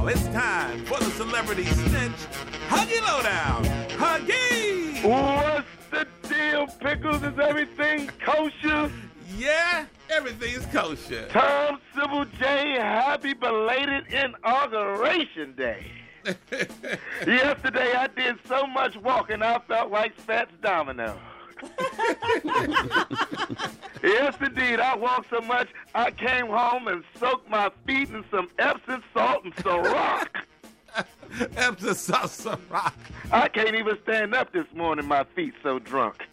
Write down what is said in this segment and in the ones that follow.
now it's time for the Celebrity Snitch Huggy Lowdown. Huggy! What's the deal, Pickles? Is everything kosher? Yeah, everything's kosher. Tom Sybil J, happy belated inauguration day. Yesterday I did so much walking I felt like Fats Domino. Yes, indeed. I walked so much, I came home and soaked my feet in some Epsom salt and Ciroc. Epsom salt Ciroc. I can't even stand up this morning, my feet so drunk.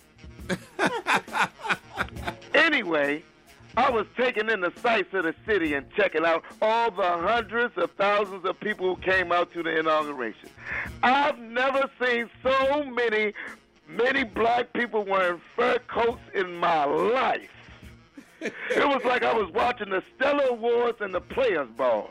Anyway, I was taking in the sights of the city and checking out all the hundreds of thousands of people who came out to the inauguration. I've never seen so many black people wearing fur coats in my life. It was like I was watching the Stellar Awards and the Players Ball.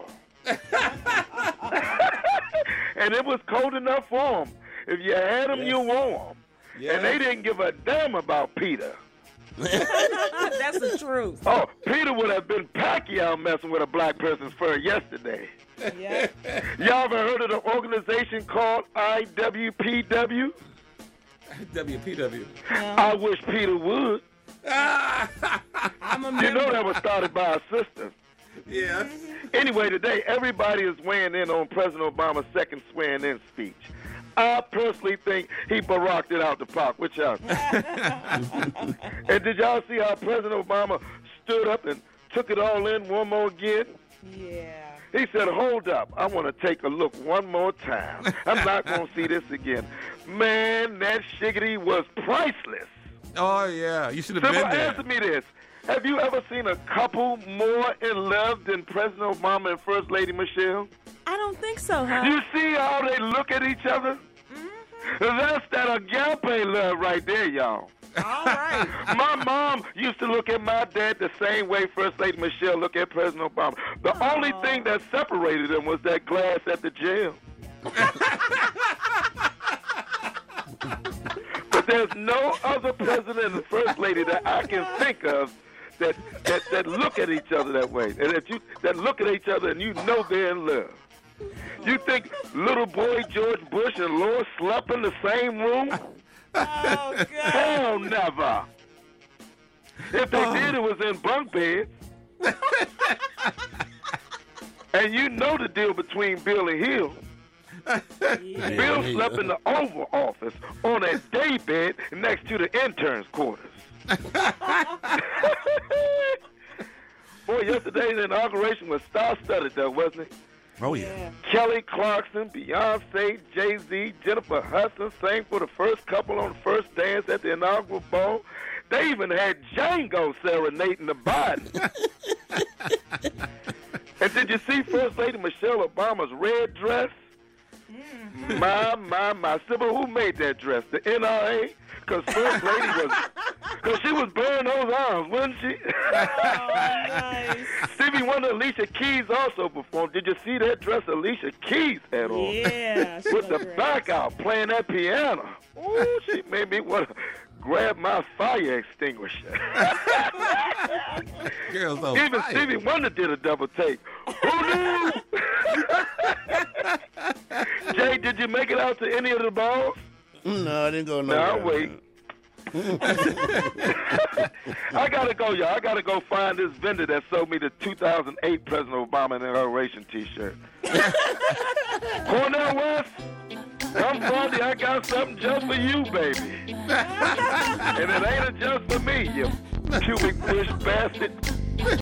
And it was cold enough for them. If you had them, you wore them. Yes. And they didn't give a damn about Peter. That's the truth. Oh, Peter would have been Pacquiao messing with a black person's fur yesterday. Yeah. Y'all ever heard of the organization called IWPW? WPW. I wish Peter would. I'm a member. You know that was started by a sister. Yes. Anyway, today everybody is weighing in on President Obama's second swearing-in speech. I personally think he baracked it out the park. What y'all think? And did y'all see how President Obama stood up and took it all in one more again? Yeah. He said, hold up, I want to take a look one more time. I'm not going to see this again. Man, that shiggity was priceless. Oh, yeah. You should have Sybil, been there. answer me this. Have you ever seen a couple more in love than President Obama and First Lady Michelle? I don't think so, huh? You see how they look at each other? Mm-hmm. That's that agape love right there, y'all. All right. My mom used to look at my dad the same way First Lady Michelle looked at President Obama. The only thing that separated them was that glass at the jail. But there's no other president and first lady that I can think of that look at each other that way, and that look at each other and you know they're in love. You think little boy George Bush and Laura slept in the same room? Oh, God. Hell never. If they did, it was in bunk beds. And you know the deal between Bill and Hill. Yeah. Bill slept in the Oval Office on a day bed next to the interns' quarters. Boy, yesterday the inauguration was star-studded, though, wasn't it? Oh, yeah. Kelly Clarkson, Beyonce, Jay-Z, Jennifer Hudson sang for the first couple on the first dance at the inaugural ball. They even had Django serenading the Biden. And did you see First Lady Michelle Obama's red dress? My. Sybil, who made that dress? The NRA? Because First Lady was... Because she was bearing those arms, wasn't she? Oh, nice. Stevie Wonder, Alicia Keys also performed. Did you see that dress Alicia Keys had on? Yeah. she With the looked great. back out, playing that piano. Ooh, she made me want to grab my fire extinguisher. Girls on Even fire. Stevie Wonder did a double take. Who knew? Jay, did you make it out to any of the balls? No, I didn't go No, nowhere. I'll wait. I gotta go, y'all. I gotta go find this vendor that sold me the 2008 President Obama inauguration T-shirt. Cornell West, I'm Blondie. I got something just for you, baby. And it ain't just for me, you pubic bush bastard.